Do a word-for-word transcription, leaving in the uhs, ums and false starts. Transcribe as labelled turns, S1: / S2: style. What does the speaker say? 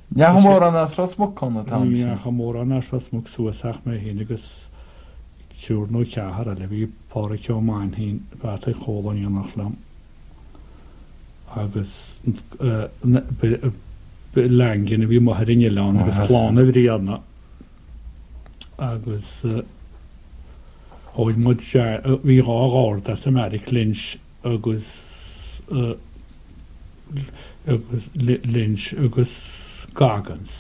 S1: Ja mór an as rasmog kann tam.
S2: Ja mór an as rasmog suasach me hin agus siúr nó ceathar a le bhí pára ceáin hín bheit cholan nach lam agus legin a bhí mar rinne leán agus chláánna bhí anna agus óid mu bhí rááir de sa Americ Lynch agus agus Lynch agus Gargans.